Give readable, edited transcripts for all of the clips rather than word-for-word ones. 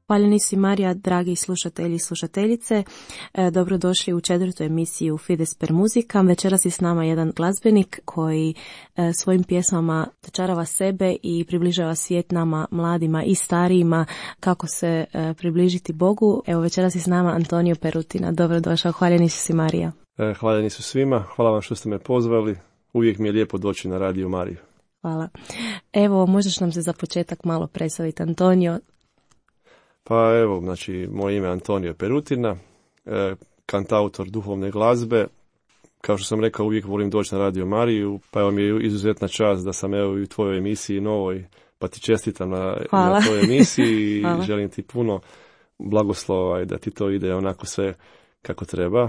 Hvaljeni si Marija, dragi slušatelji i slušateljice. Dobrodošli u 4. emisiju Fides per Musica. Večeras je s nama jedan glazbenik koji svojim pjesmama dočarava sebe i približava svijet nama, mladima i starijima, kako se približiti Bogu. Evo, večeras je s nama Antonio Perutina. Dobrodošao, hvaljeni si Marija. Hvaljeni su svima, hvala vam što ste me pozvali. Uvijek mi je lijepo doći na Radio Mariju. Hvala. Evo, možeš nam se za početak malo predstaviti, Antonio? Pa evo, znači, moje ime je Antonio Perutina, kantautor duhovne glazbe. Kao što sam rekao, uvijek volim doći na Radio Mariju, pa evo mi je izuzetna čast da sam evo i u tvojoj emisiji novoj, pa ti čestitam na tvojoj emisiji i želim ti puno blagoslova i da ti to ide onako sve kako treba.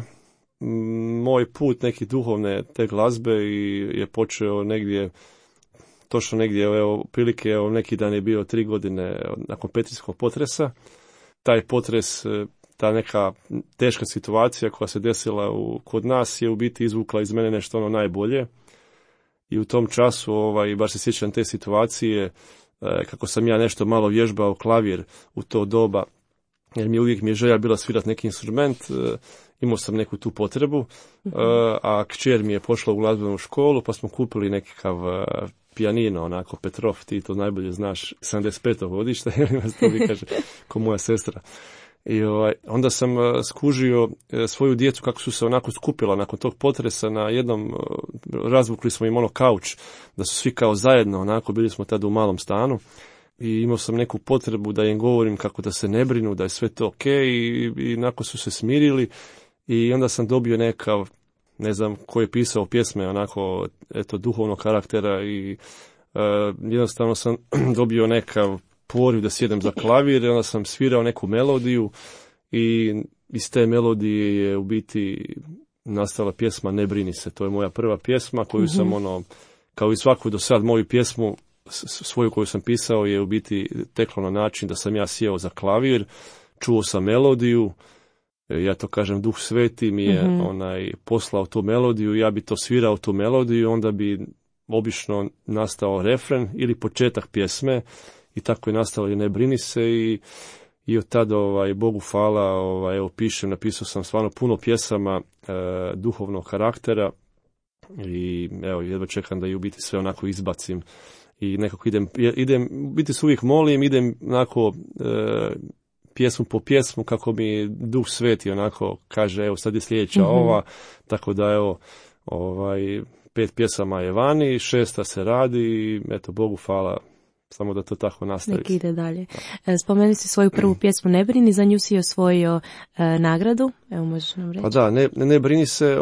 Moj put neki duhovne te glazbe je počeo negdje, točno negdje, evo, prilike, evo, neki dan je bio 3 godine nakon petrinjskog potresa. Taj potres, ta neka teška situacija koja se desila kod nas je u biti izvukla iz mene nešto ono najbolje. I u tom času, baš se sjećam te situacije, kako sam ja nešto malo vježbao klavir u to doba, jer uvijek mi je želja bila svirati neki instrument, imao sam neku tu potrebu, a kćer mi je pošla u glazbenu školu, pa smo kupili nekakav pijanino, onako Petrov, ti to najbolje znaš, 75. godišta, to mi kaže, ko moja sestra. I onda sam skužio svoju djecu kako su se onako skupila nakon tog potresa na jednom, razvukli smo im kauč, da su svi kao zajedno, onako, bili smo tada u malom stanu. I imao sam neku potrebu da im govorim kako da se ne brinu, da je sve to ok, i nakon su se smirili i onda sam dobio nekav, ne znam ko je pisao pjesme onako, eto, duhovnog karaktera i jednostavno sam dobio nekav poriv da sjedem za klavir i onda sam svirao neku melodiju i iz te melodije je u biti nastala pjesma Ne brini se. To je moja prva pjesma koju sam kao i svaku do sad moju pjesmu svoju koju sam pisao je u biti teklo na način da sam ja sjeo za klavir, čuo sam melodiju, ja to kažem, Duh Sveti mi je poslao tu melodiju, ja bi to svirao tu melodiju, onda bi obično nastao refren ili početak pjesme i tako je nastalo i Ne brini se i od tada Bogu hvala, evo napisao sam stvarno puno pjesama duhovnog karaktera i evo jedva čekam da i u biti sve onako izbacim. I nekako idem, biti se uvijek molim, idem onako pjesmu po pjesmu kako mi Duh Sveti onako kaže, evo sad je sljedeća ova, tako da evo 5 pjesama je vani, 6 se radi i eto, Bogu hvala, samo da to tako nastavi. Nek ide dalje. Spomenuli si svoju prvu pjesmu Ne brini, za nju si osvojio nagradu, evo možeš nam reći. Pa da, ne brini se,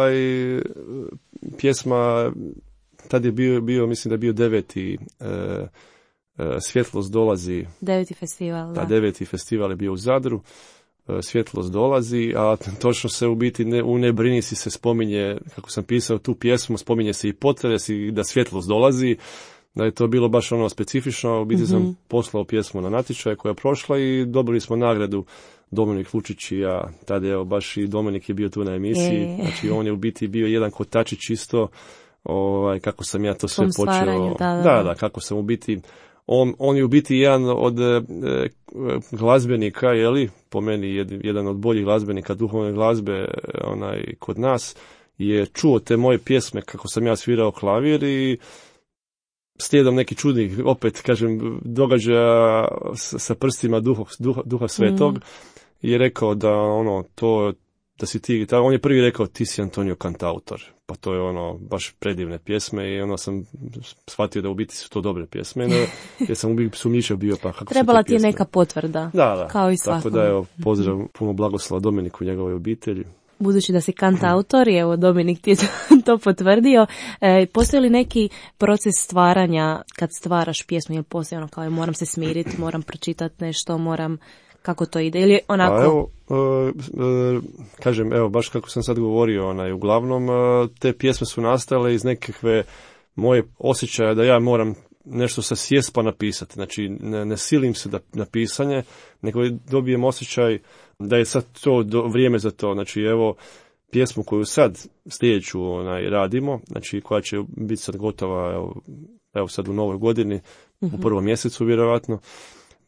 pjesma, tad je bio, mislim da je bio 9. Svjetlost dolazi. 9. festival, da. 9. festival je bio u Zadru. Svjetlost dolazi, a točno se u biti u Ne brini si se spominje, kako sam pisao tu pjesmu, spominje se i potres i da svjetlost dolazi, da je to bilo baš ono specifično. U biti sam poslao pjesmu na natječaj koja je prošla i dobili smo nagradu Dominik Vučić i ja. Tada je baš i Dominik je bio tu na emisiji. Znači on je u biti bio jedan kotačić isto, kako sam ja to sve počeo. Da, kako sam u biti, on je u biti jedan od glazbenika, po meni jedan od boljih glazbenika duhovne glazbe, kod nas, je čuo te moje pjesme kako sam ja svirao klavir i slijedom neki čudnih, opet kažem, događaja sa prstima Duha Svetog, je rekao da da si ti, on je prvi rekao ti si Antonio kantautor, pa to je baš predivne pjesme i onda sam shvatio da u biti su to dobre pjesme, jer sam uvijek sumnjičio bio pa kako trebala ti je neka potvrda, da, kao i svakom. Tako da evo, pozdrav, puno blagoslova Dominiku i njegovoj obitelji. Budući da si kantautor, evo Dominik ti je to potvrdio, postoji li neki proces stvaranja kad stvaraš pjesmu, ili postoji kao moram se smiriti, moram pročitati nešto, kako to ide, ili onako? Pa evo, kažem, evo, baš kako sam sad govorio, uglavnom te pjesme su nastale iz nekakve moje osjećaja da ja moram nešto sa sjest pa napisati. Znači, ne silim se na pisanje, nego dobijem osjećaj da je sad to vrijeme za to. Znači, evo, pjesmu koju sad sljedeću radimo, znači koja će biti sad gotova, evo sad u novoj godini, u prvom mjesecu vjerojatno,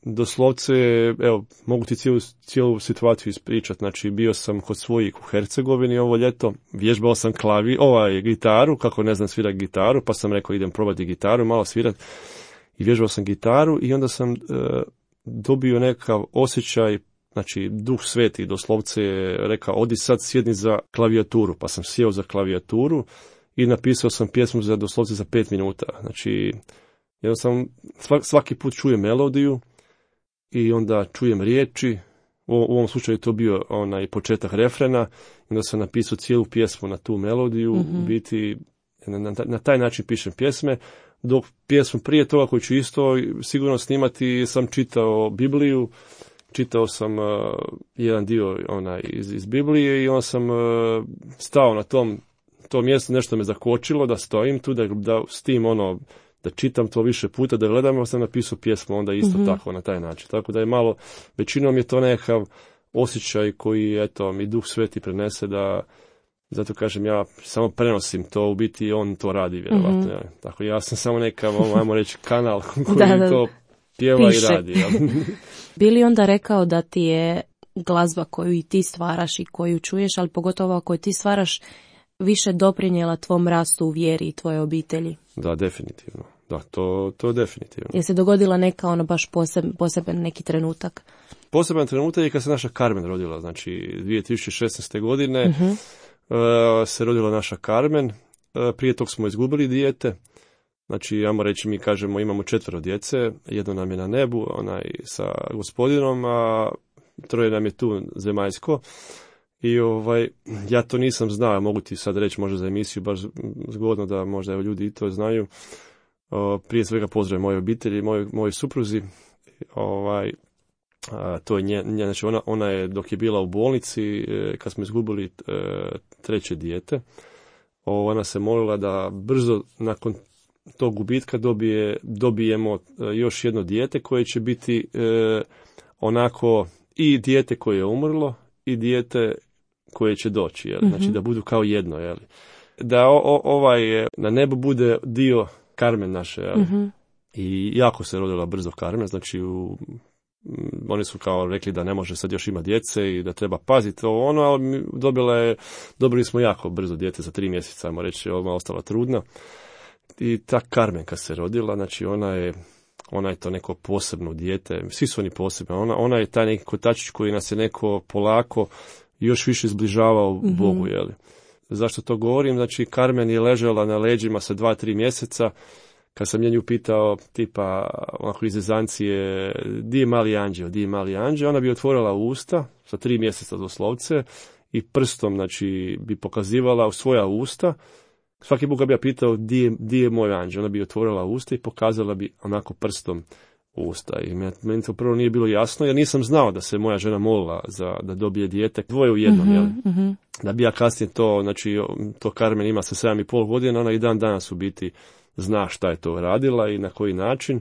doslovce, evo, mogu ti cijelu situaciju ispričati. Znači, bio sam kod svojih u Hercegovini ovo ljeto, vježbao sam gitaru, kako ne znam svirati gitaru, pa sam rekao idem probati gitaru, malo svirati. I vježbao sam gitaru i onda sam dobio nekakav osjećaj, znači Duh Sveti doslovce je rekao, odi sad sjedni za klavijaturu, pa sam sjeo za klavijaturu i napisao sam pjesmu za doslovce za 5 minuta. Znači, jednostavno svaki put čujem melodiju i onda čujem riječi, u ovom slučaju to bio onaj početak refrena, onda sam napisao cijelu pjesmu na tu melodiju, biti na taj način pišem pjesme, dok pjesmu prije toga koju ću isto sigurno snimati sam čitao Bibliju, čitao sam jedan dio iz Biblije i onda sam stao na tom mjestu, nešto me zakočilo da stojim tu, da s tim da čitam to više puta, da gledam, sam napisao pjesmu onda isto tako na taj način. Tako da je malo, većinom je to nekakav osjećaj koji, eto, mi Duh Sveti prenese da, zato kažem, ja samo prenosim to, u biti on to radi, vjerovatno. Ja. Tako, ja sam samo neka, ajmo reći, kanal koji to pjeva piše i radi. Ja. Bi li onda rekao da ti je glazba koju i ti stvaraš i koju čuješ, ali pogotovo koju ti stvaraš, više doprinijela tvom rastu u vjeri i tvoje obitelji? Da, definitivno. Da, to definitivno. Je se dogodila neka baš poseben neki trenutak? Poseban trenutak je kad se naša Carmen rodila. Znači, 2016. godine se rodila naša Carmen. Prije tog smo izgubili dijete. Znači, ajmo reći, mi kažemo imamo 4 djece. Jedno nam je na nebu, onaj sa Gospodinom, a 3 nam je tu zemaljsko. I ja to nisam znao, mogu ti sad reći možda za emisiju, baš zgodno da možda ljudi i to znaju. Prije svega pozdrav moje obitelji, moje supruzi. To je znači ona je dok je bila u bolnici, kad smo izgubili 3. dijete, ona se molila da brzo nakon tog gubitka dobijemo još jedno dijete koje će biti onako i dijete koje je umrlo i dijete koje će doći, jel? Znači da budu kao jedno, jel? Da na nebu bude dio Carmen naše, jel? I jako se rodila brzo Carmen, znači oni su kao rekli da ne može sad još ima djece i da treba paziti ali dobili smo jako brzo dijete za 3 mjeseca, ajmo reći, ona ostala trudna. I ta Carmen kad se rodila, znači ona je to neko posebno dijete, svi su oni posebni, ona je taj neki kotačić koji nas je neko polako još više zbližavao Bogu, jeli. Zašto to govorim? Znači, Carmen je ležala na leđima sa 2-3 mjeseca, kad sam nju pitao, tipa, onako iz zezancije, di je mali anđeo, ona bi otvorila usta, sa 3 mjeseca doslovce, i prstom, znači, bi pokazivala u svoja usta. Svaki put bi ja pitao, di je moj anđeo, ona bi otvorila usta i pokazala bi onako prstom usta. I meni to prvo nije bilo jasno, jer nisam znao da se moja žena molila da dobije dijete, 2 u jednom, jel? Da bi ja kasnije to, znači, to Carmen ima sa 7,5 godina, ona i dan danas u biti zna šta je to radila i na koji način.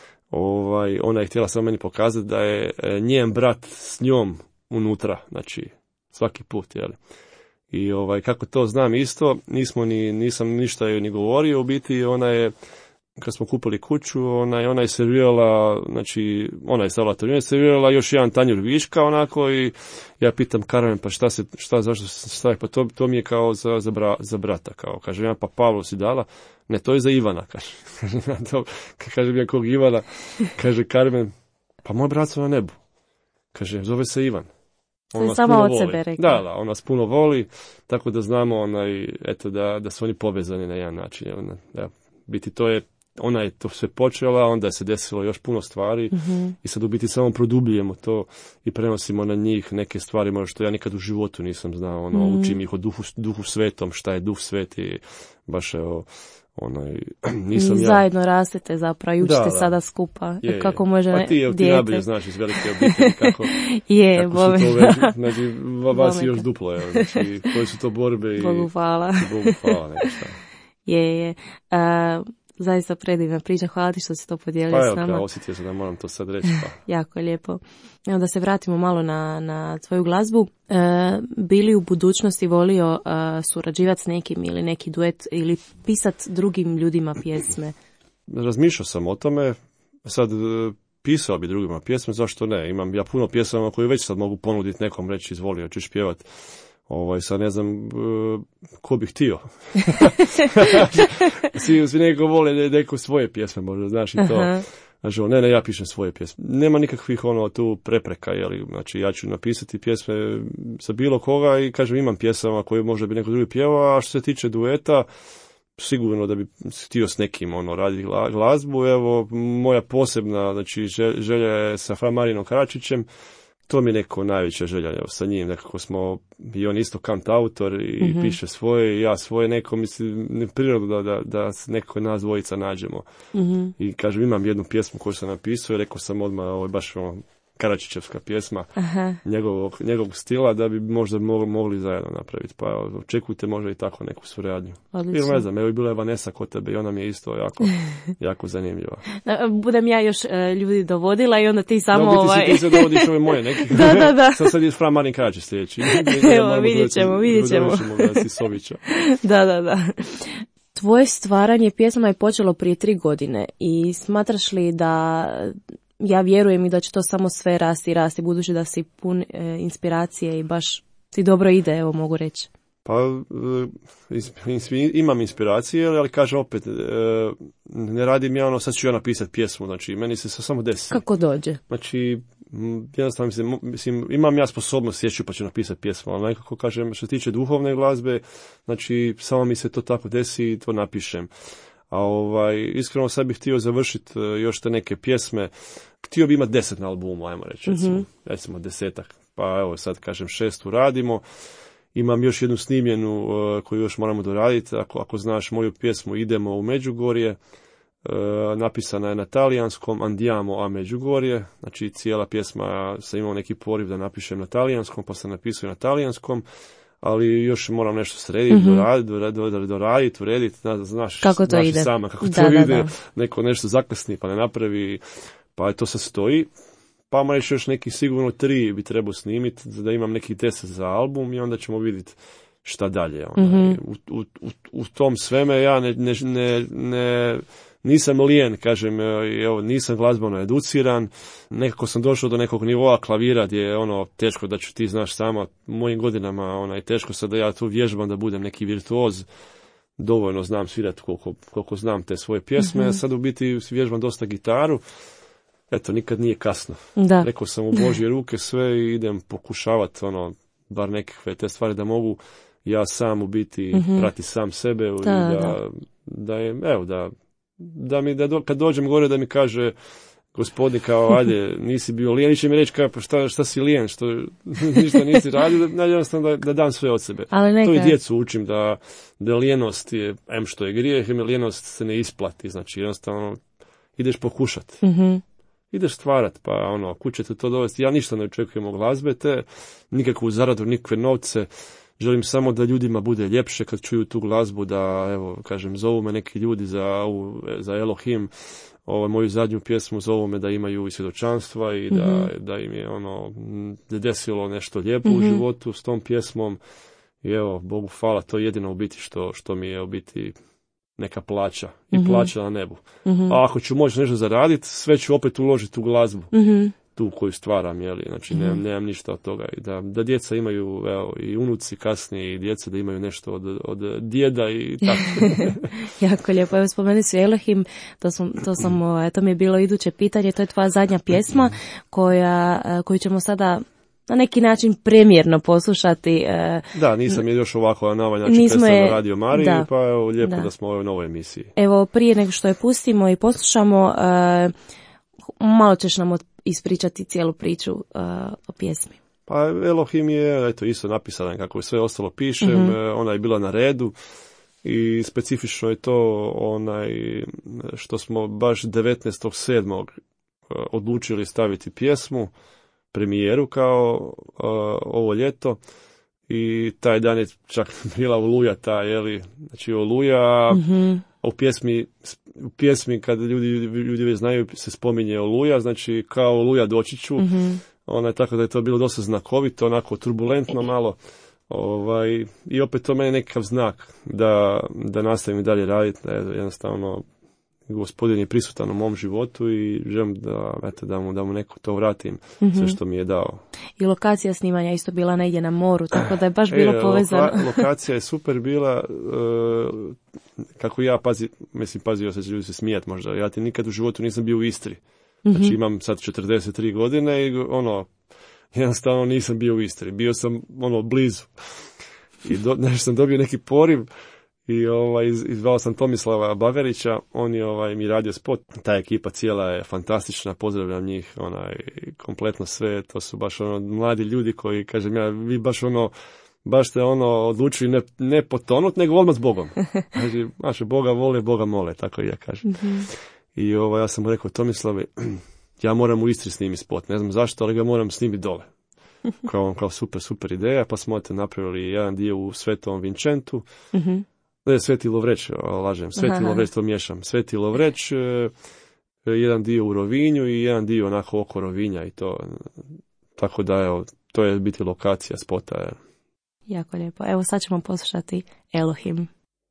Ona je htjela samo meni pokazati da je njen brat s njom unutra, znači, svaki put, jel? I kako to znam isto, nisam ništa joj ni govorio, u biti ona je, kad smo kupili kuću, ona je servirala, znači, ona je stavila to, servirala još jedan tanjur viška, onako, i ja pitam Carmen, pa zašto se stavi, pa to mi je kao za brata, kao, kaže, ja, pa Pavlo si dala, ne, to je za Ivana, kaže mi kog Ivana, kaže Carmen, pa moj brat su na nebu, kaže, zove se Ivan. On sama od sebe rekla. Da, on nas puno voli, tako da znamo eto, da su oni povezani na jedan način. Biti to je, ona je to sve počela, onda je se desilo još puno stvari i sad u biti samo produbljujemo to i prenosimo na njih neke stvari, možda što ja nikad u životu nisam znao, učim ih o duhu svetom, šta je Duh Sveti, baš nisam zajedno rastete zapravo i učite sada skupa. Kako može pa ti najbolje znaš iz velike obitelji kako Bome. Su to već, znači vas još duplo, znači koje su to borbe i Bogu hvala. Bogu hvala, nešto. Je. Zaista predivna priča, hvala ti što si to podijelio s nama. Pa osjetio sam da moram to sad reći. Jako lijepo. Evo da se vratimo malo na tvoju glazbu. Bili u budućnosti volio surađivati s nekim ili neki duet ili pisati drugim ljudima pjesme? Razmišljao sam o tome. Sad pisao bi drugima pjesme, zašto ne? Imam ja puno pjesama koje već sad mogu ponuditi nekom, reći izvoli, hoćeš pjevat. Sad ne znam ko bi htio. svi neko vole neko svoje pjesme, možda znaš i to. Znači, ne, ja pišem svoje pjesme. Nema nikakvih tu prepreka, znači ja ću napisati pjesme za bilo koga i kažem imam pjesama koje možda bi neko drugi pjevao, a što se tiče dueta, sigurno da bi htio s nekim raditi glazbu. Evo, moja posebna, znači želja je sa Fra Marinom Karačićem. To mi je neko najveća želja, evo, sa njim, nekako smo, i on isto kantautor i piše svoje, i ja svoje, neko mislim, prirodno da neko nas dvojica nađemo. I kažem, imam jednu pjesmu koju sam napisao i rekao sam odmah, ovo je baš Karačićevska pjesma njegovog stila, da bi možda mogli zajedno napraviti. Pa očekujte možda i tako neku suradnju. Ili ne znam, evo je bila je Vanessa kod tebe i ona mi je isto jako zanimljiva. Budem ja još ljudi dovodila i onda ti samo... No, ti se dovodiš ove moje neki. Da. Sad je Fra Marin Karačić sljedeći. Evo, vidjet ćemo. Da. Tvoje stvaranje pjesama je počelo prije 3 godine i smatraš li da... Ja vjerujem i da će to samo sve rasti, budući da si pun inspiracije i baš ti dobro ide, evo mogu reći. Pa imam inspiracije, ali kažem opet, ne radim ja sad ću ja napisati pjesmu, znači meni se samo desi. Kako dođe? Znači, jednostavno mislim, imam ja sposobnost sjeću pa ću napisati pjesmu, ali nekako kažem, što se tiče duhovne glazbe, znači samo mi se to tako desi i to napišem. A iskreno sad bih htio završiti još te neke pjesme. Htio bi imati 10 na albumu, ajmo reći, recimo 10. Pa evo sad kažem 6 radimo. Imam još jednu snimljenu koju još moramo doraditi. Ako znaš moju pjesmu Idemo u Međugorje, napisana je na talijanskom, Andiamo a Međugorje. Znači cijela pjesma, sam imao neki poriv da napišem na talijanskom, pa sam napisao na talijanskom. Ali još moram nešto srediti, doraditi, urediti, znaš kako to ide. Sama, kako to ide, neko nešto zakasni pa ne napravi, pa to sad stoji. Pa vam reći još neki sigurno 3 bi trebao snimiti, da imam neki 10 za album i onda ćemo vidjeti šta dalje. U tom sveme ja nisam lijen, kažem, evo, nisam glazbeno educiran, nekako sam došao do nekog nivoa klavira gdje je teško da ću, ti znaš sama, mojim godinama teško sad da ja tu vježbam da budem neki virtuoz, dovoljno znam svirati koliko znam te svoje pjesme, sad u biti vježbam dosta gitaru, eto, nikad nije kasno. Da. Rekao sam u Božje ruke sve i idem pokušavati bar nekakve te stvari da mogu ja sam u biti prati sam sebe kad dođem gore da mi kaže gospodin kao, ajde, nisi bio lijen, neće mi reći kao, pa šta si lijen, što ništa nisi radio, jednostavno da dam sve od sebe. To i djecu učim da lijenost je, što je grijeh, lijenost se ne isplati, znači jednostavno ideš pokušati. Ideš stvarat, pa kuće te to dovesti. Ja ništa ne očekujem od glazbe, nikakvu zaradu, nikakve novce. Želim samo da ljudima bude ljepše kad čuju tu glazbu, da, evo, kažem, zovu me neki ljudi za Elohim, moju zadnju pjesmu zovu me da imaju i svjedočanstva i da im je desilo nešto lijepo u životu s tom pjesmom. I evo, Bogu hvala, to je jedino u biti što mi je u biti neka plaća i plaća na nebu. A ako ću moći nešto zaraditi, sve ću opet uložiti u glazbu. Tu koju stvaram, znači nemam ništa od toga. I da djeca imaju, evo, i unuci kasnije i djeca da imaju nešto od djeda i tako. Jako lijepo. Evo, spomeni si Elohim, to mi je bilo iduće pitanje, to je tvoja zadnja pjesma koju ćemo sada na neki način premjerno poslušati. Da, nisam je još ovako na ovaj način predstavio na Radio Mariji, pa evo, lijepo da smo u ovoj novoj emisiji. Evo, prije nego što je pustimo i poslušamo, malo ćeš nam ispričati cijelu priču o pjesmi. Pa Elohim je isto napisana kako sve ostalo pišem, ona je bila na redu i specifično je to što smo baš 19.7. odlučili staviti pjesmu, premijeru kao ovo ljeto i taj dan je čak bila Oluja znači Oluja, u pjesmi kad ljudi već znaju se spominje Oluja, znači kao Oluja doći ću, tako da je to bilo dosta znakovito, onako turbulentno malo, i opet to meni nekakav znak da nastavim dalje raditi, jednostavno Gospodin je prisutan u mom životu i želim da mu neko to vratim, sve što mi je dao. I lokacija snimanja isto bila negdje na moru, tako da je baš bilo povezano. Lokacija je super bila, kako ja pazio se, ljudi se smijat možda, ja ti nikad u životu nisam bio u Istri. Znači imam sad 43 godine i jednostavno nisam bio u Istri, bio sam blizu. I nešto sam dobio neki poriv i izvao sam Tomislava Bagarića, on je mi radio spot. Ta ekipa cijela je fantastična, pozdravljam njih, kompletno sve, to su baš mladi ljudi koji, kažem ja, vi baš ste odlučili ne potonut, nego odmah s Bogom. Znači, Boga vole, Boga mole, tako i ja kažem. I ja sam mu rekao, Tomislave, ja moram u Istri snimiti spot, ne znam zašto, ali ga moram snimiti dole. Kao super ideja, pa smo napravili jedan dio u Svetom Vincentu, Sveti Lovreć, lažem, Sveti Lovreć, to miješam, Sveti Lovreć, jedan dio u Rovinju i jedan dio onako oko Rovinja i to, tako da evo, to je biti lokacija spota. Jako lijepo, evo sad ćemo poslušati Elohim.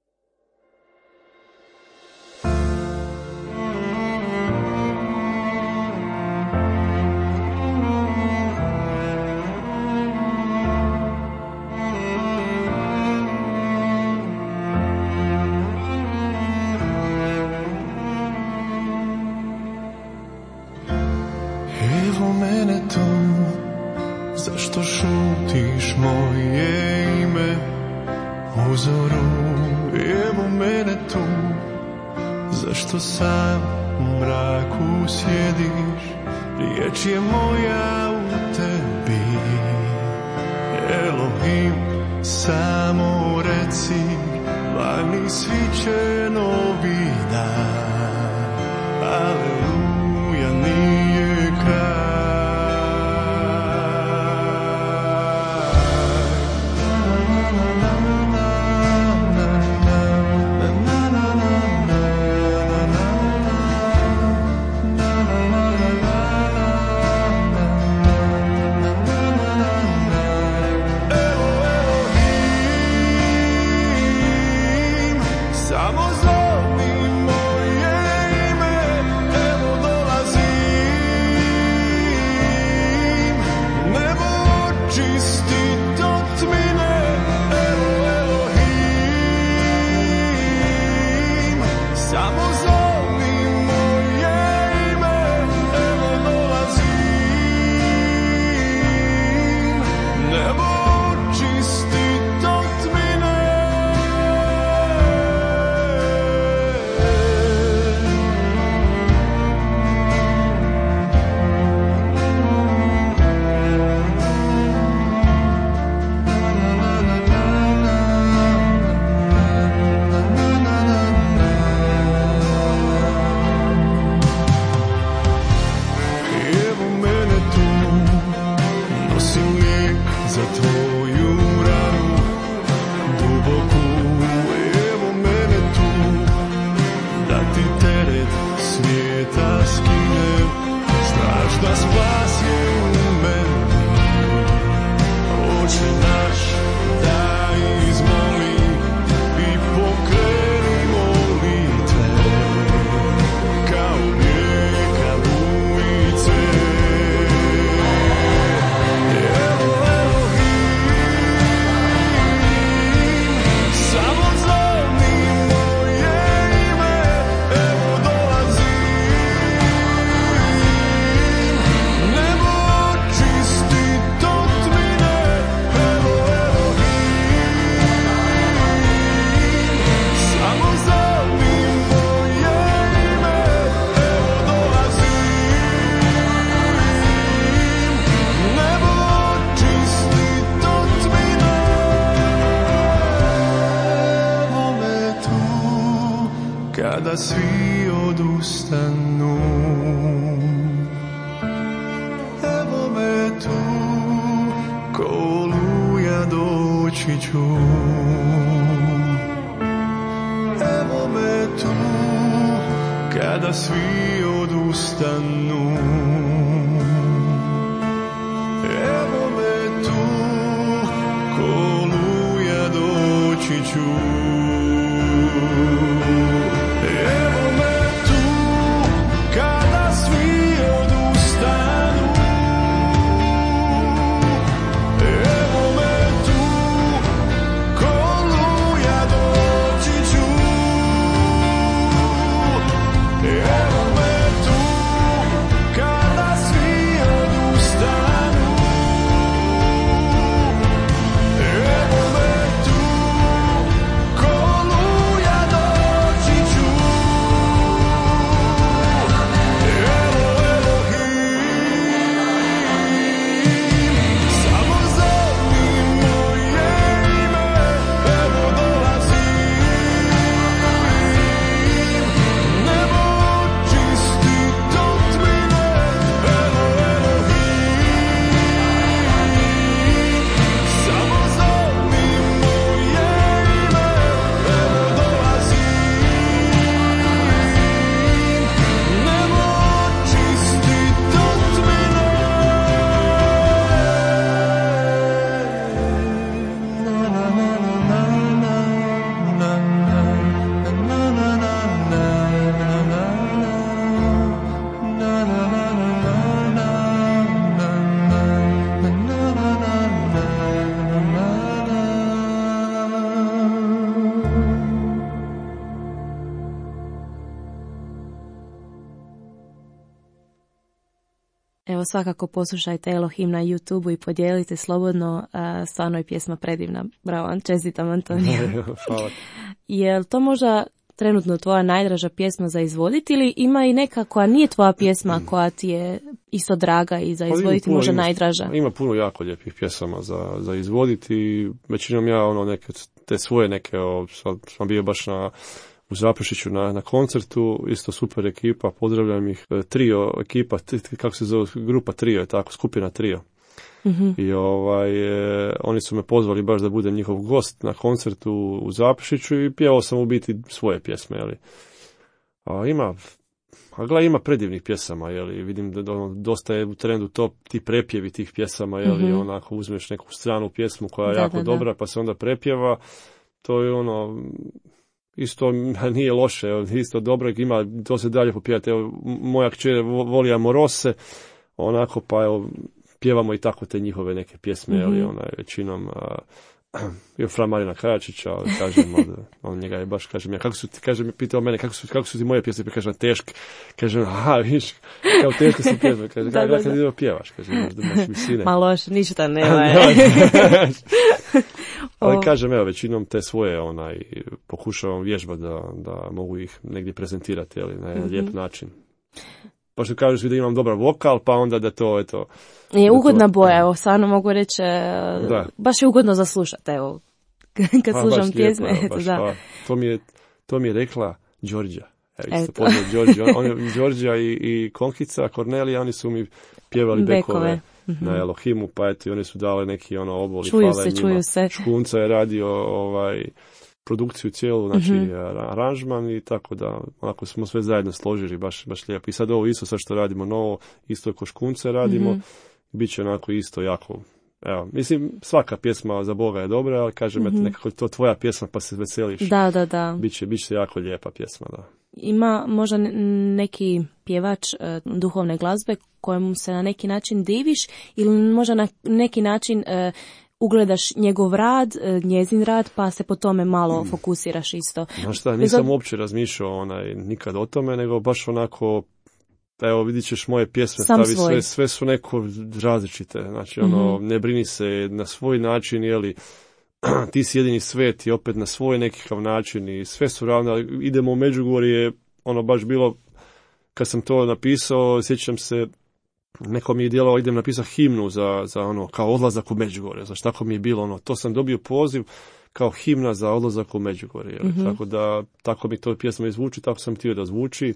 Zašto šutiš moje ime uzoru? Evo mene tu. Zašto sam u mraku sjediš? Riječ je moja u tebi. Elohim, samo reci, vani sviće novi dan. Aleluja, nije kraj. Kada svi odustanu, evo me tu, ko oluja doći ću. Evo me tu, kada svi odustanu. Evo me tu, ko oluja doći ću. Evo me tu. Evo, svakako poslušajte Elohim na YouTube i podijelite slobodno, stvarno je pjesma predivna. Bravo, čestitam Antonija. Hvala. Je li to možda trenutno tvoja najdraža pjesma za izvoditi ili ima i neka koja nije tvoja pjesma koja ti je isto draga i za izvoditi možda najdraža? Ima puno jako lijepih pjesama za izvoditi. Većinom ja neke te svoje neke, sam bio baš u Zaprešiću na koncertu, isto super ekipa, pozdravljam ih, trio ekipa, kako se zove, grupa trio je tako, skupina trio. Mm-hmm. I oni su me pozvali baš da budem njihov gost na koncertu u Zaprešiću i pjevao sam u biti svoje pjesme, jeli. Ima predivnih pjesama, jeli, vidim da dosta je u trendu ti prepjevi tih pjesama, jeli, mm-hmm. onako uzmeš neku stranu pjesmu koja je jako dobra, pa se onda prepjeva, to je isto nije loše, isto dobro, ima, to se dalje popijati. Evo, moja kćer voli Amorose, onako, pa evo, pjevamo i tako te njihove neke pjesme, mm-hmm. ali većinom bio Fra Marina Karačića, kažem, on njega je baš, kažem, pitao mene, kako su ti moje pjesme, kažem, teške, kažem, aha, viš, kao teške su pjesme, kažem, ja kad idemo pjevaš, kažem, možda imaš visine. Ma loš, ništa nema. Ali kažem, evo, većinom te svoje, pokušavam vježbati da mogu ih negdje prezentirati, ali na jedan lijep način. Pa što kažeš da imam dobar vokal, pa onda da to, eto... Je ugodna boja, evo, stvarno mogu reći, baš je ugodno za slušati, evo, kad slušam pjesme, eto, da. To mi je rekla Đorđa. Evo, poznat Đorđa. Đorđa i Konkica, Kornelija, oni su mi pjevali bekove mm-hmm. na Elohimu, pa eto, i oni su dali neki obol i hvala njima. Čuju se. Škunca je radio produkciju cijelu, znači aranžman i tako da onako smo sve zajedno složili, baš lijepo. I sad ovo isto sad što radimo novo, isto ko Škunce radimo, mm-hmm. bit će onako isto jako, evo, mislim svaka pjesma za Boga je dobra, ali kažem, mm-hmm. nekako to tvoja pjesma pa se veseliš. Da. Bit će jako lijepa pjesma, da. Ima možda neki pjevač duhovne glazbe kojemu se na neki način diviš ili možda na neki način ugledaš njegov rad, njezin rad, pa se po tome malo fokusiraš isto. Znaš šta, nisam uopće razmišljao nikad o tome, nego baš onako, evo vidit ćeš moje pjesme, sve su neko različite, znači mm-hmm. ne brini se na svoj način, jeli, ti si jedini svet i opet na svoj nekakav način i sve su ravno, idemo u Međugorje, baš bilo, kad sam to napisao, sjećam se, neko mi je djelovao, idem napisati himnu za kao odlazak u Međugorje, znaš, tako mi je bilo, to sam dobio poziv kao himna za odlazak u Međugorje, mm-hmm. tako mi to pjesma izvuči, tako sam htio da zvuči.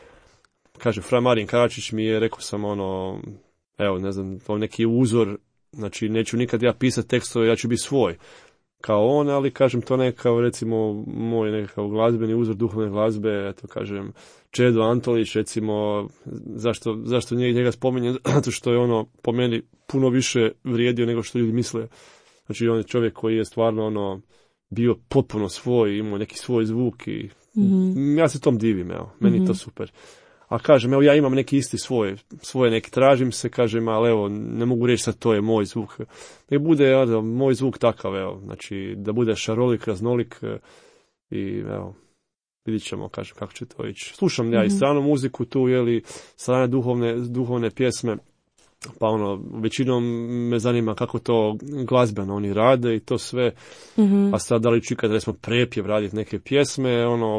Kaže, Fra Marin Karačić mi je, rekao sam, evo, ne znam, neki uzor, znači, neću nikad ja pisati tekstove, ja ću biti svoj, kao on, ali, kažem, to nekakav, recimo, moj nekakav glazbeni uzor duhovne glazbe, eto, kažem, Čedo Antolić, recimo, zašto njega spominjem, zato što je po meni puno više vrijedio nego što ljudi misle. Znači, on je čovjek koji je stvarno, bio potpuno svoj, imao neki svoj zvuk i mm-hmm. ja se tom divim, evo, meni mm-hmm. to super. A kažem, evo, ja imam neki isti svoje neki, tražim se, kažem, ali evo, ne mogu reći sad to je moj zvuk. Nek bude, moj zvuk takav, evo, znači, da bude šarolik, raznolik i, evo, vidit ćemo, kažem, kako će to ići. Slušam ja i stranu muziku tu, jeli, strane duhovne pjesme, pa većinom me zanima kako to glazbeno oni rade i to sve, a sad da li ću ikad, recimo, prepjev raditi neke pjesme,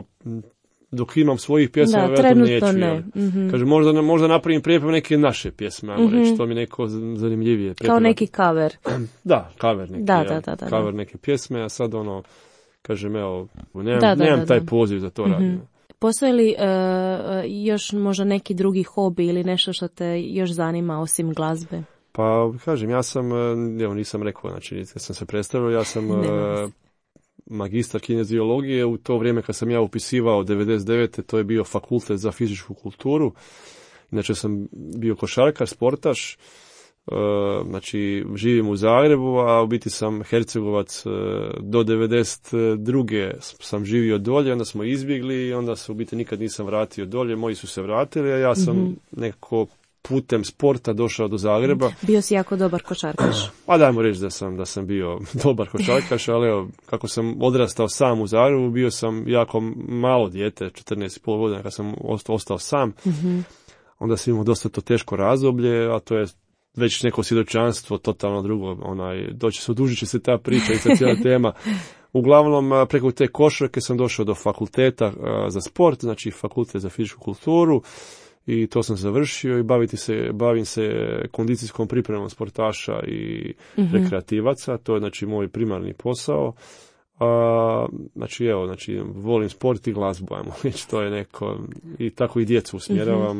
dok imam svojih pjesma, vjerojatno neću. Ne. Mm-hmm. Kažem, možda napravim prepjev neke naše pjesme, ajmo reći, to mi neko zanimljivije. Kao neki cover. Da, cover neki, cover neke pjesme, a sad kažem, evo, nemam taj poziv za to radim. Postoji li još možda neki drugi hobi ili nešto što te još zanima osim glazbe? Pa, kažem, ja sam, evo, nisam rekao, znači, kad sam se predstavio, ja sam magistar kineziologije, u to vrijeme kad sam ja upisivao 99. to je bio fakultet za fizičku kulturu, inače sam bio košarkar, sportaš, znači živim u Zagrebu, a u biti sam Hercegovac, do 92. sam živio dolje, onda smo izbjegli i onda se u biti nikad nisam vratio dolje, moji su se vratili, a ja sam nekako putem sporta došao do Zagreba. Bio si jako dobar košarkaš. Pa dajmo reći da sam bio dobar košarkaš, ali evo, kako sam odrastao sam u Zagrebu, bio sam jako malo dijete, 14,5 godina kad sam ostao sam. onda sam imao dosta to teško razdoblje, a to je već neko svjedočanstvo, totalno drugo, odužit će se ta priča i ta cijela tema. Uglavnom, preko te košarke sam došao do fakulteta za sport, znači fakultet za fizičku kulturu, i to sam završio i bavim se kondicijskom pripremom sportaša i rekreativaca, to je znači moj primarni posao. Znači volim sport i glazbu, ajmo reći, to je neko, i tako i djecu usmjeravam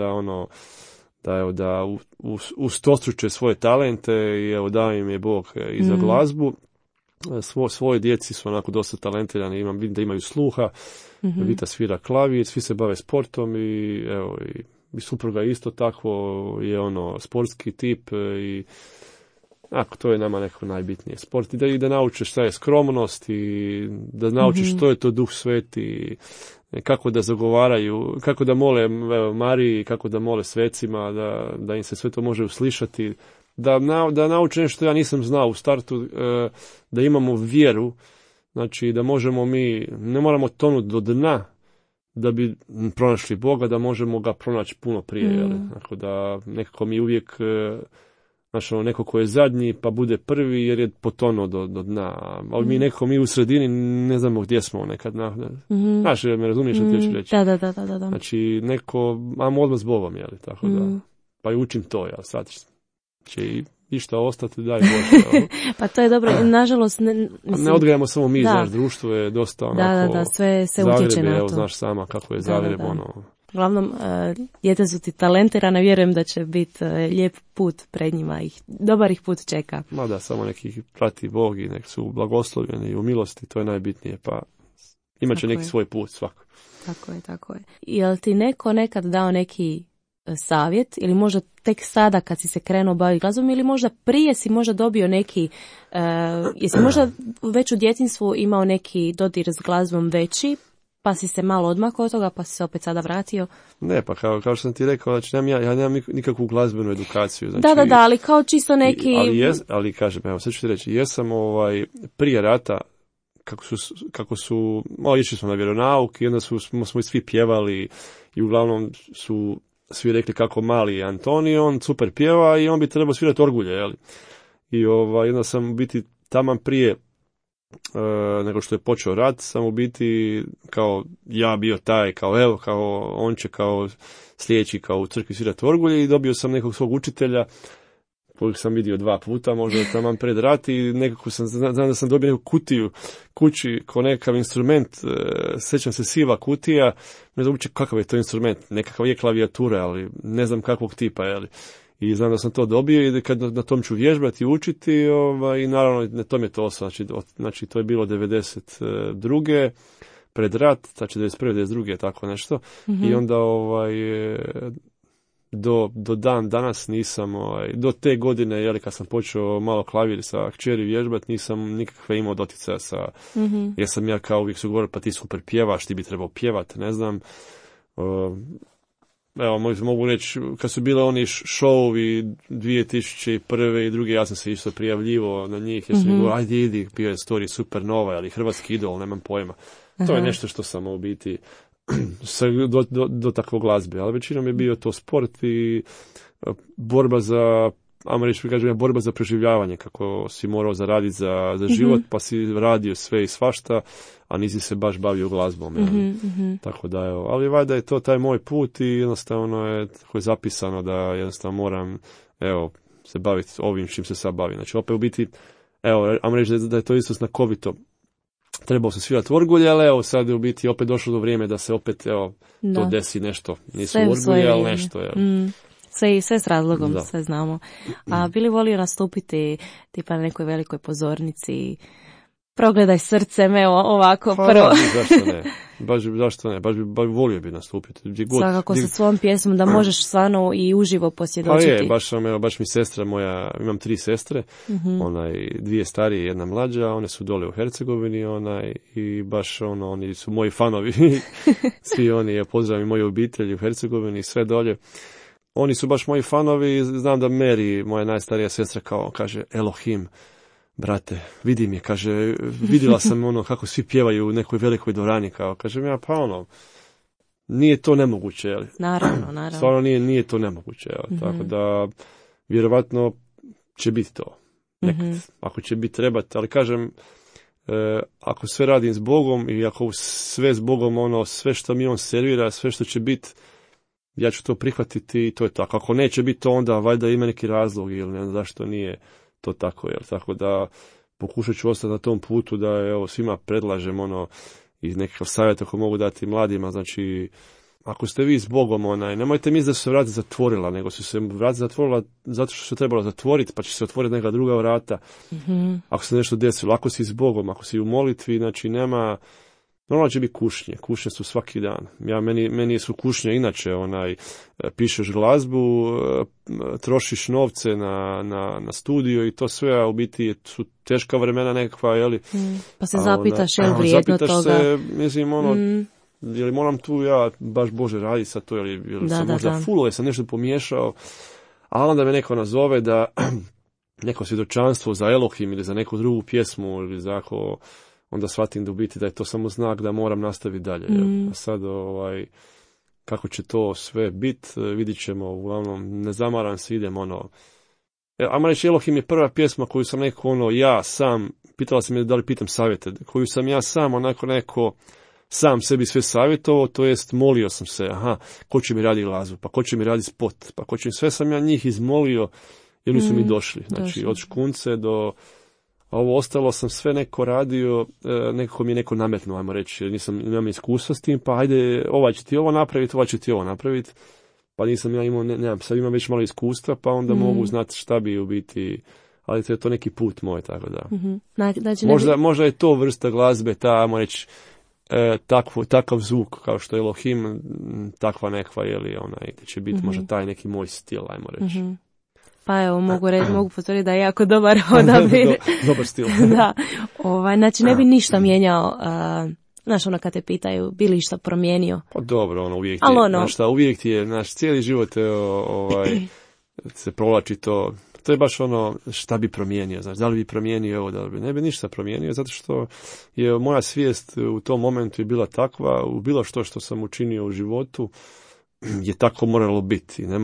da ustostruče svoje talente i da im je Bog i za glazbu. Svoje djeci su onako dosta talentirani, vidim da imaju sluha, Vita svira klavir, svi se bave sportom i supruga isto tako je sportski tip i to je nama nekako najbitnije. Sport i da naučiš šta je skromnost i da naučiš što je to Duh Sveti, kako da zagovaraju, kako da mole Mariji, kako da mole svecima, da im se sve to može uslišati, da nauče nešto ja nisam znao u startu, da imamo vjeru, znači da možemo ne moramo tonuti do dna da bi pronašli Boga, da možemo ga pronaći puno prije. Tako da nekako mi uvijek neko ko je zadnji pa bude prvi jer je potonuo do dna. Ali mi u sredini ne znamo gdje smo nekad. Znaš, me razumiješ što ti ću reći? Da. Znači, imamo odmah s Bogom, tako da. Pa i učim to, sad će išta ostati, daj Bože. Pa to je dobro, nažalost... Ne odgajamo samo mi, znaš, društvo je dosta onako... Da, sve utječe na to. Evo, znaš sama kako je Zagreb, Uglavnom, djeca su ti talentirana, vjerujem da će biti lijep put pred njima, dobar ih put čeka. Ma da, samo neki prati Bog i nek su blagoslovljeni u milosti, to je najbitnije, pa imat će neki svoj put svako. Tako je. Jel ti neko nekad dao neki savjet ili možda tek sada kad si se krenuo baviti glazbom ili možda prije si možda dobio neki, jesi možda već u djetinjstvu imao neki dodir s glazbom veći, pa si se malo odmakao od toga, pa si se opet sada vratio? Ne, pa kao što sam ti rekao, znači ja nemam nikakvu glazbenu edukaciju. Znači, da, ali kao čisto neki... Ali kažem, evo, sad ću ti reći, jesam prije rata, išli smo na vjeronauk i onda smo svi pjevali i uglavnom su svi rekli kako mali Antonio, on super pjeva i on bi trebao svirati orgulje, jel? I onda sam u biti taman prije nego što je počeo rat, sam u biti kao ja bio taj, kao on će kao sljedeći kao u crkvi svirati orgulje i dobio sam nekog svog učitelja kojeg sam vidio 2 puta, možda taman pred rat i nekako znam da sam dobio neku kutiju kući kao nekakav instrument, sjećam se siva kutija, ne znam uopće kakav je to instrument, nekakav je klavijatura, ali ne znam kakvog tipa, jel? I znam da sam to dobio i kad na tom ću vježbati i učiti i naravno na tom je to ostalo, znači to je bilo 92. pred rat, znači 91. 92. tako nešto i onda do dan danas nisam, do te godine, kad sam počeo malo klavir sa kćeri vježbati, nisam nikakve imao doticaja sa, jer sam ja kao uvijek su govorili, pa ti super pjevaš, ti bi trebao pjevati, ne znam. Evo, mogu reći, kad su bile oni showovi 2001. i 2002. ja sam se isto prijavljivo na njih, jer sam mi govorio, ajde idi, bio je story Supernova, ali Hrvatski idol, nemam pojma. To je nešto što sam u biti do takve glazbe, ali većinom je bio to sport i borba za, borba za preživljavanje, kako si morao zaraditi za život, pa si radio sve i svašta, a nisi se baš bavio glazbom. Tako da, evo, ali valjda je to taj moj put i jednostavno je tako je zapisano da jednostavno moram, evo, se baviti ovim čim se sad bavim. Znači, opet u biti, evo, ajmo reći da je to isto znakovito. Trebao se svirati orgulje, ali evo, sad je u biti opet došlo do vrijeme da se opet, evo, to desi nešto. Nisu orgulje, ali nešto, evo. Sve s razlogom, sve znamo. A bili volio nastupiti tipa na nekoj velikoj pozornici, progledaj srcem, evo ovako pa, prvo. Zašto ne? Baš bi volio bi nastupiti. Svakako sa svojom pjesmom da možeš stvarno i uživo posvjedočiti. Pa baš mi sestra moja, imam 3 sestre, 2 starije i 1 mlađa, one su dole u Hercegovini, i baš oni su moji fanovi. Svi oni, pozdravim moju obitelj u Hercegovini, sve dolje. Oni su baš moji fanovi, znam da Mary, moja najstarija sestra, kaže Elohim, brate, vidi mi, kaže, vidjela sam kako svi pjevaju u nekoj velikoj dvorani, kažem ja, pa nije to nemoguće, jel? Naravno. Stvarno nije to nemoguće, jel? Tako da, vjerovatno će biti to. Ako će biti trebati, ali kažem, ako sve radim s Bogom i ako sve s Bogom, sve što mi on servira, sve što će biti, ja ću to prihvatiti i to je tako. Ako neće biti to, onda valjda ima neki razlog ili ne znam zašto nije to tako, jel? Tako da pokušat ću ostati na tom putu da svima predlažem i nekakav savjet ako mogu dati mladima, znači ako ste vi s Bogom, nemojte misliti da su se vrata zatvorila, nego su se vrata zatvorila zato što se trebalo zatvoriti, pa će se otvoriti neka druga vrata. Ako se nešto desilo, ako si s Bogom, ako si u molitvi, znači nema, normalno će biti kušnje su svaki dan. Meni su kušnje inače, pišeš glazbu, trošiš novce na studio i to sve, a u biti su teška vremena nekakva, jeli? Pa se zapitaš, je li vrijedno toga? Zapitaš se, mislim, je li moram tu ja baš Bože raditi sad to, ili sam možda fulo, jer sam nešto pomiješao, a onda me neko nazove da neko svjedočanstvo za Elohim ili za neku drugu pjesmu ili za ako, onda shvatim da u biti da je to samo znak da moram nastaviti dalje. A sad kako će to sve biti, vidit ćemo, uglavnom ne zamaram se, idem ajmo reći, Elohim je prva pjesma koju sam ja sam, pitala sam je da li pitam savjete, koju sam ja sam neko sam sebi sve savjetovao, to jest molio sam se, ko će mi raditi glazbu, pa ko će mi raditi spot, pa ko će mi, sve sam ja njih izmolio i oni su mi došli, znači od škunce do, a ovo ostalo sam sve neko radio, nekako mi je neko nametnuo, ajmo reći, jer nemam iskustva s tim, pa ajde, ovaj će ti ovo napraviti, pa nisam ja imao, sad imam već malo iskustva, pa onda mogu znati šta bi u biti, ali to je to neki put moj, tako da. Znači, možda je to vrsta glazbe, ajmo reći, takav zvuk kao što je Elohim, takva nekva, gdje će biti možda taj neki moj stil, ajmo reći. Pa evo, mogu potvrditi da je jako dobar odabir. Dobar stil. Da. Znači, ne bi ništa mijenjao, znaš, kad te pitaju, bi li išta promijenio? Pa dobro, uvijek ti je, naš cijeli život se provlači to. To je baš šta bi promijenio, znači, da li bi promijenio ovo, da li bi ne bi ništa promijenio, zato što je moja svijest u tom momentu je bila takva, u bilo što sam učinio u životu, je tako moralo biti. Nema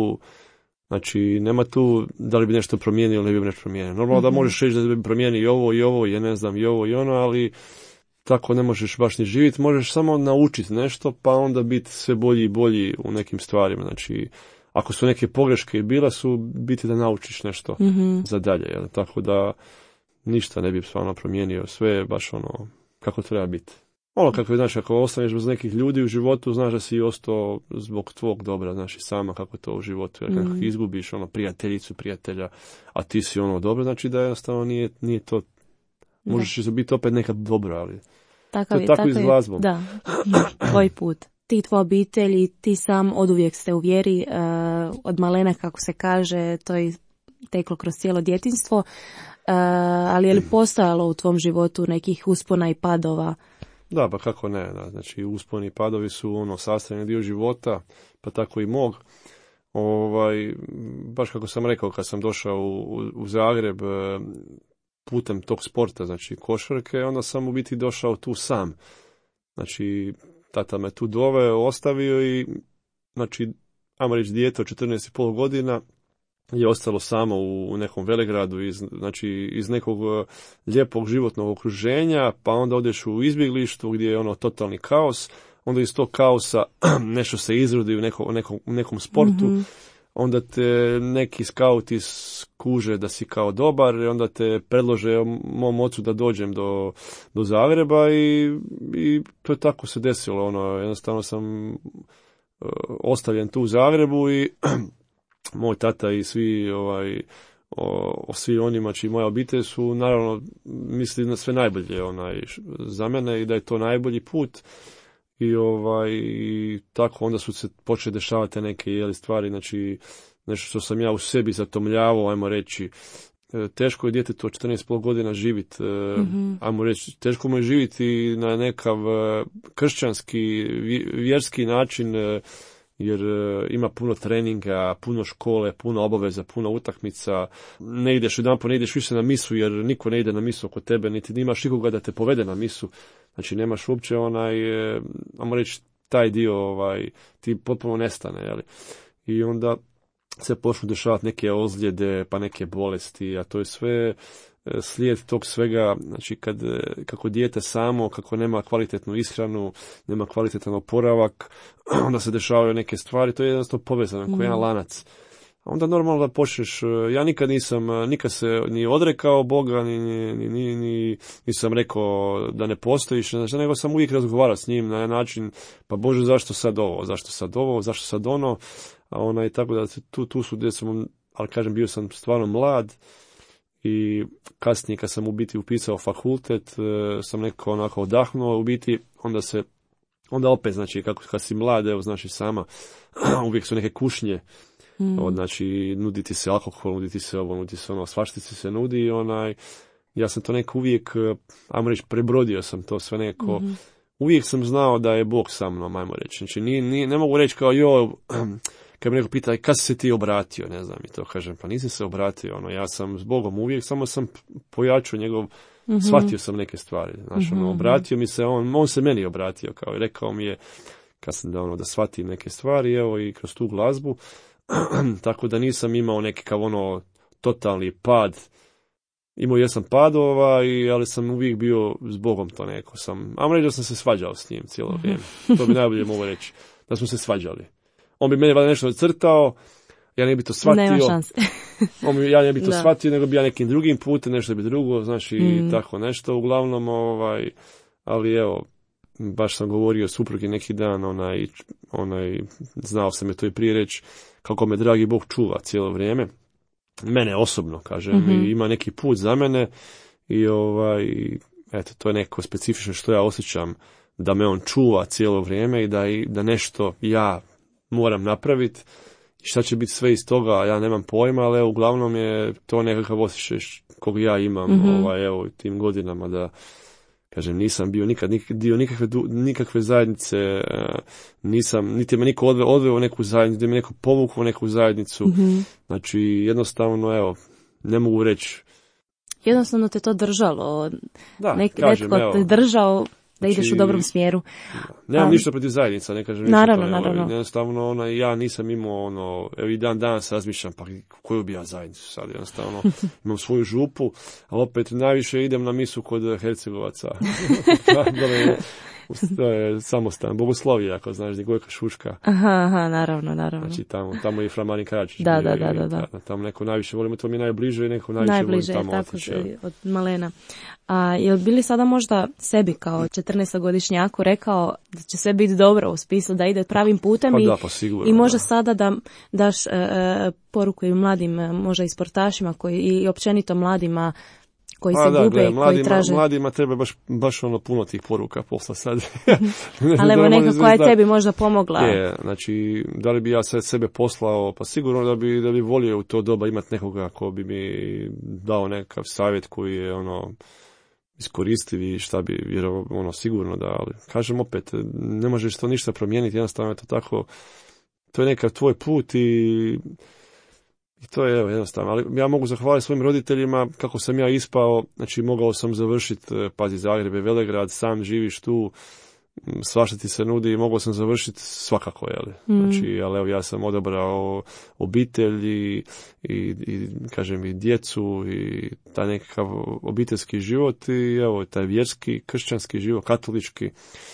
tu da li bi nešto promijenio ili ne bi nešto promijenio. Normalno da možeš reći da bi promijenio i ovo, i ovo i ono, ali tako ne možeš baš ni živjeti, možeš samo naučiti nešto, pa onda biti sve bolji i bolji u nekim stvarima, znači, ako su neke pogreške i bila su, biti da naučiš nešto za dalje. Jel? Tako da ništa ne bi stvarno promijenio. Sve je baš kako treba biti. Kako je, znači, ako ostaneš bez nekih ljudi u životu, znaš da si ostao zbog tvog dobra, znači sama kako to u životu. Jer kako izgubiš prijatelja, a ti si dobro, znači da jednostavno nije to, možeš biti opet nekad dobro, ali to je tako i s glazbom. Da, tvoj put. Ti, tvoja obitelj i ti sam oduvijek ste u vjeri, od malena, kako se kaže, to je teklo kroz cijelo djetinjstvo, ali je li postojalo u tvom životu nekih uspona i padova? Da, pa kako ne, znači usponi i padovi su sastavni dio života, pa tako i mog. Baš kako sam rekao, kad sam došao u Zagreb putem tog sporta, znači košarke, onda sam u biti došao tu sam. Znači, tata me tu doveo, ostavio i, znači, ajmo reći, dijete od 14,5 godina je ostalo samo u nekom velegradu, iz nekog lijepog životnog okruženja, pa onda odeš u izbjeglištvo gdje je totalni kaos, onda iz tog kaosa nešto se izrodi u nekom sportu, onda te neki skauti skuže da si kao dobar, i onda te predlože mom ocu da dođem do Zagreba i to je tako se desilo. Jednostavno sam ostavljen tu u Zagrebu i moj tata i svi onima čiji moja obitelj su naravno mislili na sve najbolje za mene i da je to najbolji put. I tako onda su se počeli dešavati neke stvari, znači nešto što sam ja u sebi zatomljavao, ajmo reći. Teško je djetetu od 14,5 godina živjeti, ajmo reći, teško mu je živjeti na nekav kršćanski, vjerski način, jer ima puno treninga, puno škole, puno obaveza, puno utakmica. Ne ideš više na misu, jer niko ne ide na misu oko tebe, niti imaš nikoga da te povede na misu. Znači nemaš uopće ajmo reći, taj dio ti potpuno nestane, jeli. I onda se počnu dešavati neke ozljede, pa neke bolesti, a to je sve slijed tog svega, znači kako dijete samo, kako nema kvalitetnu ishranu, nema kvalitetan oporavak, onda se dešavaju neke stvari, to je jednostavno povezano, kao jedan lanac. Onda normalno da počneš, ja nikad se ni odrekao Boga, nisam rekao da ne postojiš, nego sam uvijek razgovarao s njim na način, pa Bože, zašto sad ovo, zašto sad ono, a tako da tu su gdje sam, ali kažem, bio sam stvarno mlad i kasnije kad sam u biti upisao fakultet, sam nekako onako odahnuo, u biti onda opet, znači, kad si mlad, evo, znači sama, uvijek su neke kušnje, znači, nuditi se alkohol, nuditi se ovo, nuditi se ono, svaštici se nudi i ja sam to nekako uvijek, ajmo reći, prebrodio sam to sve nekako, uvijek sam znao da je Bog sa mnom, ajmo reći, znači, ne mogu reći kao, kad me neko pita, kad si se ti obratio, ne znam, i to kažem, pa nisam se obratio, ja sam s Bogom uvijek, samo sam pojačao njegov, shvatio sam neke stvari, znači, obratio mi se, on se meni obratio, kao i rekao mi je, kad sam da shvatim neke stvari, evo, i kroz tu glazbu, tako da nisam imao neki kao totalni pad, imao jesam padova, ali sam uvijek bio s Bogom to neko, ajmo reći da sam se svađao s njim cijelo vrijeme, to bi najbolje mogu reći, da smo se svađali. On bi mene nešto crtao, ja ne bi to shvatio. Nema šanse. Ja ne bi to shvatio, nego bi ja nekim drugim putem, nešto bi drugo, znači tako nešto. Uglavnom, ali evo, baš sam govorio suprugi neki dan, znao sam je to i prije reći, kako me dragi Bog čuva cijelo vrijeme. Mene osobno, kažem, i ima neki put za mene i eto, to je neko specifično što ja osjećam, da me on čuva cijelo vrijeme i da nešto ja moram napraviti. I šta će biti sve iz toga, ja nemam pojma, ali uglavnom je to nekakav osjećaj kog ja imam evo, tim godinama, da kažem, nisam bio nikad dio nikakve zajednice, niti me niko odveo u neku zajednicu, da me neko povukao u neku zajednicu. Znači, jednostavno, evo, ne mogu reći. Jednostavno te to držalo. Da, netko te držao da ideš u dobrom smjeru. Nemam ništa protiv zajednica, ne kažem ništa. Naravno. Jednostavno, ja nisam imao evo i danas razmišljam, pa koju bi ja zajednicu sad, jednostavno, imam svoju župu, ali opet najviše idem na misu kod Hercegovaca. To je samostan, Bogoslovija, ako znaš, gdje Gojka Šuška. Aha, naravno. Znači, tamo je Fra Marin Karačić. Da. Tamo neko najviše volimo, to mi je najbliže i neko najviše volim tamo otići. Najbliže, od malena. A je li bili sada možda sebi kao 14-godišnjaku rekao da će sve biti dobro u smislu da ide pravim putem pa sigurno, i možda sada da daš poruku i mladim, možda i sportašima i općenito mladima koji se gube i koji traže. Mladima treba baš puno tih poruka posla sad. Ali evo neka koja je tebi možda pomogla. Znači, da li bi ja sad sebe poslao, pa sigurno da bi volio u to doba imati nekoga ko bi mi dao nekakav savjet koji je iskoristiv i šta bi vjerovao, sigurno da, ali kažem opet, ne možeš to ništa promijeniti, jednostavno je to tako, to je nekav tvoj put i to je jednostavno, ali ja mogu zahvaliti svojim roditeljima kako sam ja ispao, znači mogao sam završiti, pazi, Zagreb je Velegrad, sam živiš tu, svašta ti se nudi i mogao sam završiti svakako, znači, ali evo ja sam odabrao obitelj i kažem i djecu i taj nekakav obiteljski život i evo taj vjerski, kršćanski život, katolički.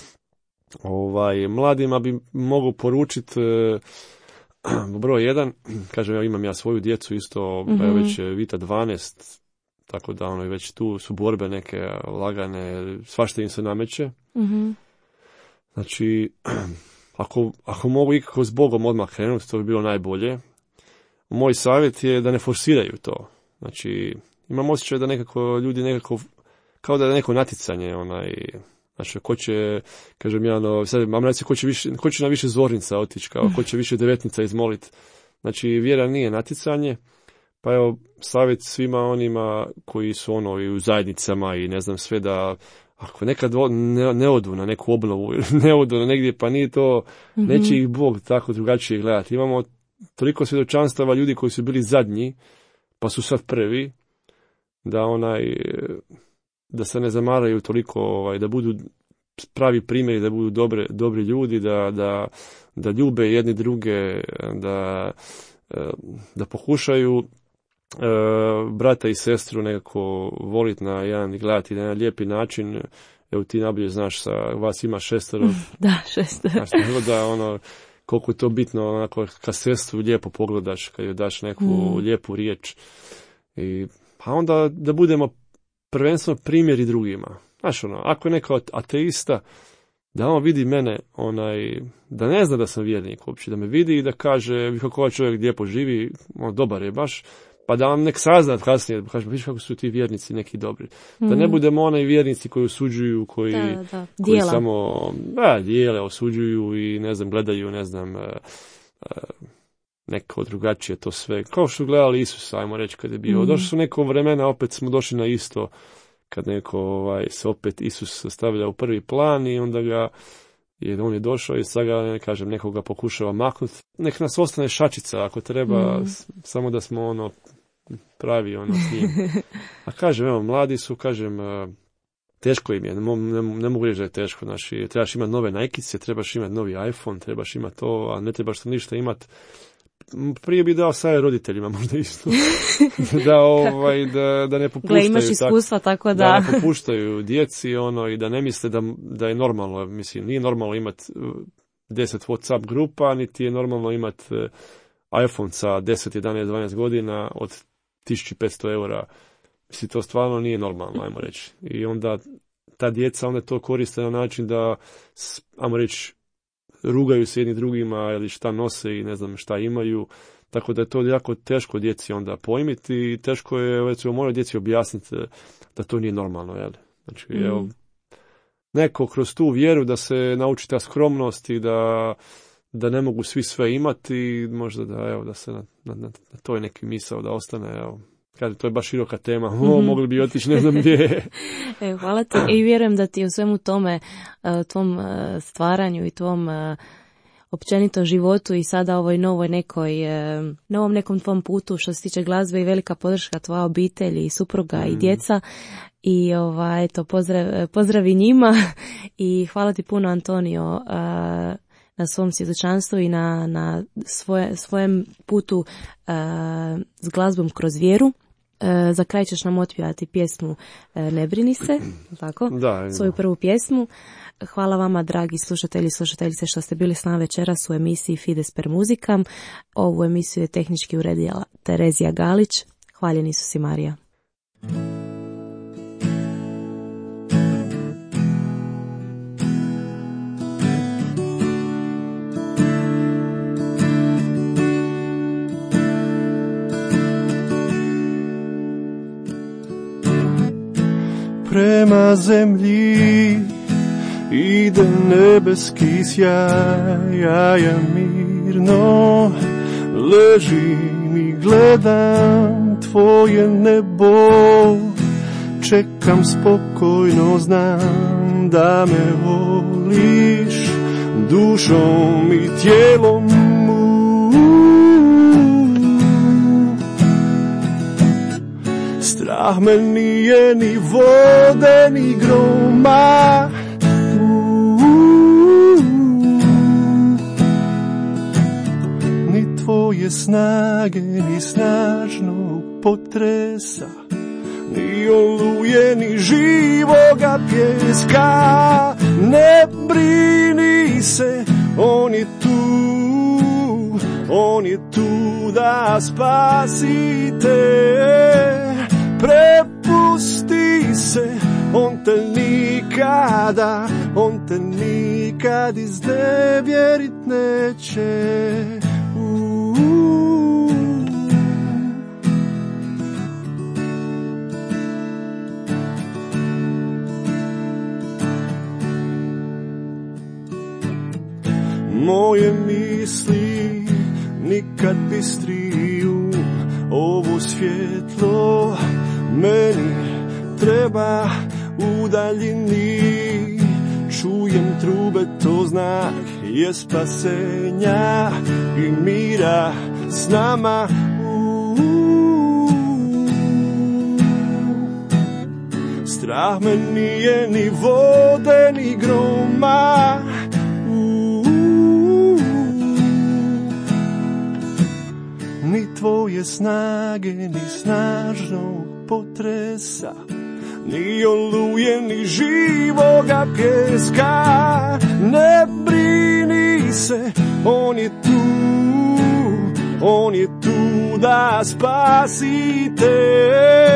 Mladima bi mogu poručiti broj 1, kažem, imam ja svoju djecu isto, već je Vita 12, tako da već tu su borbe neke lagane, svašta im se nameće. Znači, ako mogu ikako s Bogom odmah krenuti, to bi bilo najbolje. Moj savjet je da ne forsiraju to. Znači, imam osjećaj da nekako ljudi kao da je neko natjecanje, znači, ko će, kažem ja, sad mam reći, ko će na više zornica otići, kao ko će više devetnica izmoliti. Znači, vjera nije natjecanje, pa evo, savjet svima onima koji su i u zajednicama i ne znam sve, da ako nekad ne odu na neku obnovu, ne odu na negdje, pa nije to, neće ih Bog tako drugačije gledati. Imamo toliko svjedočanstava ljudi koji su bili zadnji, pa su sad prvi, da se ne zamaraju toliko, da budu pravi primjeri, da budu dobri ljudi, da ljube jedni druge, da pokušaju brata i sestru nekako voliti na jedan i gledati na jedan lijepi način. Evo ti najbolje znaš, vas ima 6. Da, 6. Znači, da koliko je to bitno, onako, kad sestru lijepo pogledaš, kad joj daš neku lijepu riječ. Pa onda da budemo prvenstveno primjeri drugima. Znaš, ako je neko ateista, da on vidi mene, da ne zna da sam vjernik uopće, da me vidi i da kaže, kako ovaj čovjek lijepo živi, dobar je baš, pa da vam nek saznat kasnije, da kaže, viš kako su ti vjernici neki dobri. Da ne budemo onaj vjernici koji osuđuju, koji samo dijele, osuđuju i gledaju, neko drugačije to sve. Kao što su gledali Isusa, ajmo reći, kad je bio. Došli su neko vremena, opet smo došli na isto, kad neko se opet Isus stavlja u prvi plan i onda on je došao i sada nekoga pokušava maknuti. Nek nas ostane šačica ako treba, samo da smo pravi s njim. A kažem, mladi su, teško im je, ne mogu reći da je teško. Znači, trebaš imati nove Nike-ice, trebaš imati novi iPhone, trebaš imati to, a ne trebaš to ništa imati. Prije bi dao sve roditeljima možda isto. da ne popuštaju. Imaš iskustva, tako da. Da ne popuštaju djeci i da ne misle da je normalno. Mislim, nije normalno imati 10 WhatsApp grupa, niti je normalno imati iPhone sa 10, 11, 12 godina od 1500 eura. Mislim, to stvarno nije normalno, ajmo reći. I onda ta djeca onda to koriste na način da, ajmo reći, rugaju se jedni drugima ili šta nose i ne znam šta imaju. Tako da je to jako teško djeci onda pojmiti i teško je, recimo, mojoj djeci objasniti da to nije normalno, jel? Znači, neko kroz tu vjeru da se nauči ta skromnost i da ne mogu svi sve imati, možda da se na toj neki misao da ostane, to je baš široka tema, mogli bi otići ne znam gdje. Hvala ti i vjerujem da ti u svemu tome, tvom stvaranju i tvom općenitom životu i sada ovoj novom nekom tvom putu što se tiče glazbe i velika podrška tvoja obitelj i supruga i djeca i pozdravi njima i hvala ti puno, Antonio, na svom svjedočanstvu i na svojem putu s glazbom kroz vjeru. Za kraj ćeš nam otpjevati pjesmu Ne brini se, tako? Da, svoju prvu pjesmu. Hvala vama, dragi slušatelji i slušateljice, što ste bili s nama večeras u emisiji Fides per Musicam. Ovu emisiju je tehnički uredila Terezija Galić. Hvaljen Isus i Marija. Prema zemlji ide nebeski sjaj, a ja mirno ležim i gledam tvoje nebo. Čekam spokojno, znam da me voliš dušom i tijelom. Strah me nije ni vode ni groma, ni tvoje snage ni snažnog potresa, ni oluje ni živoga pjeska. Ne brini se, on je tu da spasite. Prepusti se, on te nikad iznevjerit neće. Moje misli nikad bistriju, ovo svjetlo meni treba u daljini. Čujem trube, to znak je spasenja i mira s nama. Strah me nije ni vode, ni groma. Ni tvoje snage, ni snažnog potresa, ni oluje, ni živoga pjeska. Ne brini se, on je tu, on je tu da spasi te.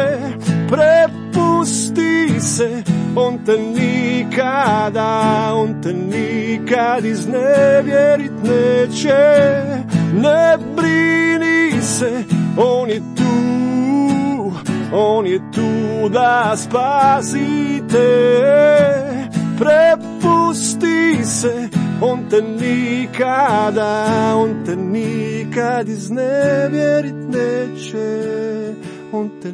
Prepusti se, on te nikad iznevjerit neće. Ne brini se, on je tu da spasi te. Prepusti se, on te nikad iznevjerit neće. On te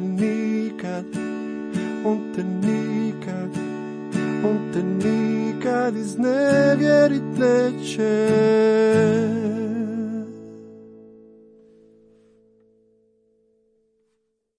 nikad iznevjerit neće.